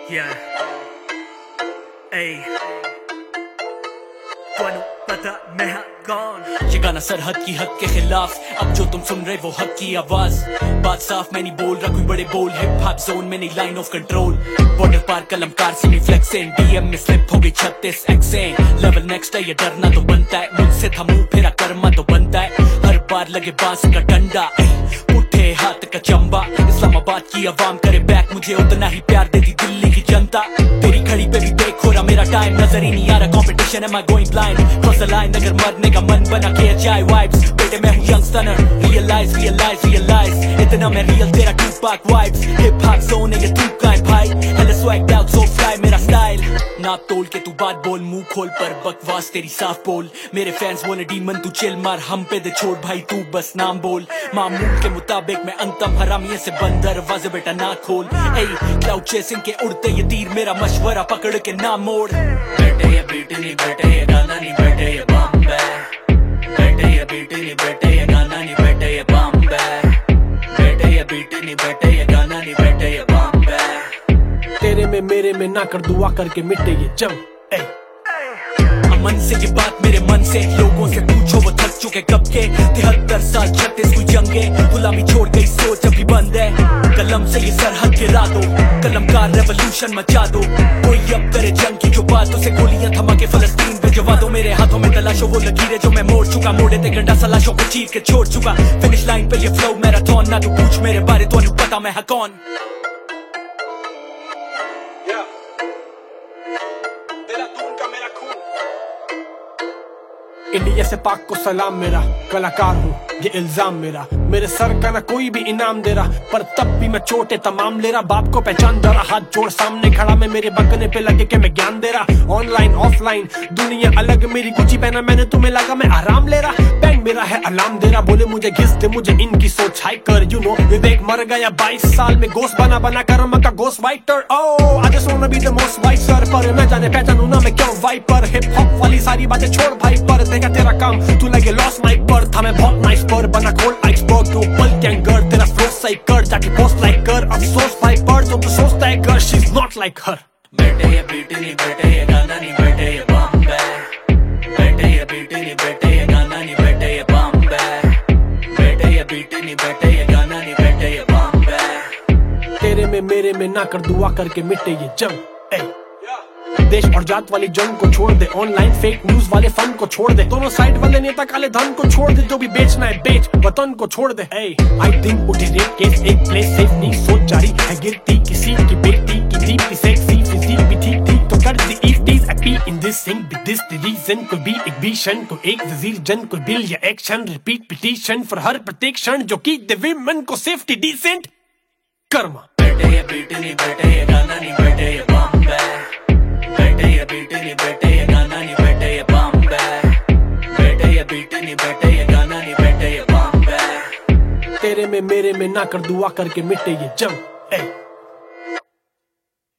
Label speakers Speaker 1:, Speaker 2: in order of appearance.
Speaker 1: Yeah. Ay. ਤੁਹਾਨੂੰ पता मैं हाँ कौन।
Speaker 2: ये गाना सरहद की हद के खिलाफ, अब जो तुम सुन रहे वो हक की आवाज। बात साफ मैं नहीं बोल रहा कोई बड़े बोल, हिप हॉप जोन में नहीं लाइन ऑफ कंट्रोल। बॉर्डर पार कलमकार से नहीं फ्लेक्सिंग, डीएम में स्लिप हो गई 36 एक्सेंट। लेवल नेक्स्ट है ये डरना तो बनता है, मुझसे था मुंह फेरा कर्मा तो बनता है। हर बार लगे बांस का डंडा, उठे हाथ का चंबा। इस्लामाबाद की आवाम करे बैक, मुझे उतना ही प्यार देती दिल्ली की जनता। तेरी घड़ी पे भी देख हो रहा मेरा टाइम, नजर ही नहीं आ रहा कॉम्पिटिशन है, मैं going blind. Cross the line अगर मरने का मन बना के चाय वाइब्स, बेटे मैं हूँ young stunner. Realize realize realize इतना मैं रियल, तेरा Tupac vibes. Hip hop zone है ये तू का है भाई, hello swagged out so fly मेरा स्टाइल। नाप तोल के तू बात बोल, मुंह खोल पर बकवास तेरी साफ बोल। मेरे फैंस बोले डीमन तू चिल मार, हम पे दे छोड़ भाई तू बस नाम बोल। मामूल के मुताबिक मैं अंतम हरामी से बंद दरवाजे बेटा ना खोल। ए क्लाउड चेसिंग के उड़ते ये तीर, मेरा मशवरा पकड़ के ना मोड़।
Speaker 3: बेटे ये बीट नहीं बेटे ये गाना नहीं, बेटे ये बम है। बेटे ये बीट नहीं बेटे ये गाना नहीं, बेटे ये बम है। बेटे ये बीट नहीं बेटे ये गाना नहीं, बेटे ये बम है।
Speaker 4: तेरे में मेरे में ना कर दुआ करके मिटे ये जम।
Speaker 2: मन से ये बात मेरे मन से, लोगों से पूछो वो थक चुके कब के। 73 साल 36 कोई जंगे, गुलामी छोड़ गई सोच अभी बंद है। कलम से ये सरहद गिरा दो, कलमकार रेवोल्यूशन मचा दो। कोई अब करे जंग की जो बात, उसे गोलियां थमा के फलस्तीन भिजवा दो। मेरे हाथों में तलाशो वो लकीरें जो मैं मोड़ चुका, मोड़े ते गंडा सलाशों को चीर के छोड़ चुका। फिनिश लाइन पे ये फ्लो मैराथन, ना तू पूछ मेरे बारे तो नहीं पता मैं हाँ कौन।
Speaker 4: इंडिया से पाक को सलाम मेरा, कलाकार हूँ ये इल्जाम मेरा। मेरे सर का ना कोई भी इनाम दे रहा, पर तब भी मैं चोटे तमाम ले रहा। बाप को पहचान दे रहा, हाथ जोड़ सामने खड़ा मैं, मेरे बकने पे लगे के मैं ज्ञान दे रहा। ऑनलाइन ऑफलाइन दुनिया अलग, मेरी गुची पहना मैंने तुम्हें लगा मैं आराम ले रहा। बैंड मेरा है अलार्म दे रहा, बोले मुझे घिस दे मुझे इनकी सोच हाई कर। यू नो विवेक मर गया 22 साल में, गोश्त बना बना कर का गोश्त वाइटर। Oh I just wanna be the most wiser, पर मैं जाने पहचानू ना मैं क्यों वाइपर। हिप हॉप वाली सारी बातें छोड़ भाई, पर देगा तेरा काम तू लगे लॉस माइक पर। था मैं बहुत नाइस पर बना कोल्ड आइसबर्ग, तू पल कैंगर तेरा फ्लो सही कर, जाके पोस्ट लाइक कर। अफसोस भाई पर जो तू सोचता है कर, she is not like her.
Speaker 3: बेटे ये बीट नहीं बेटे ये गाना नहीं, बेटे ये बम है। बेटे ये बीट नहीं बेटे ये गाना नहीं, बेटे ये बम है। बेटे ये बीट नहीं बेटे ये गाना नहीं, बेटे ये बम है।
Speaker 4: तेरे में मेरे में ना कर दुआ करके मिटे ये जंग। देश और जात वाली जंग को छोड़ दे, ऑनलाइन फेक न्यूज वाले फन को छोड़ दे। दोनों साइड वाले नेता काले धन को छोड़ दे, जो भी बेचना है बेच, वतन को छोड़ दे। आई थिंक उठे रेप केस एक प्लेस सेफ नहीं, सोच जारी है गिरती किसी की बेटी की दीप्ति सेक्सी फिजिक भी ठीक ठीक तो कर दी इफ्टीज एपी in this thing with this the reason. कोई भी एक भीषण को एक वजीर जन, कोई बिल या एक्शन रिपीट पिटीशन फॉर हर प्रत्येक क्षण जो की दे विमेन को सेफ्टी डिसेंट कर्मा।
Speaker 3: बेटे ये बीट नहीं बेटे ये गाना नहीं, बेटे ये बम है। बेटे ये बीट नहीं बेटे ये गाना नहीं, बेटे ये बम है। बेटे ये बीट नहीं बेटे ये गाना नहीं, बेटे ये बम है।
Speaker 4: तेरे में मेरे में ना कर दुआ करके मिटे ये जंग।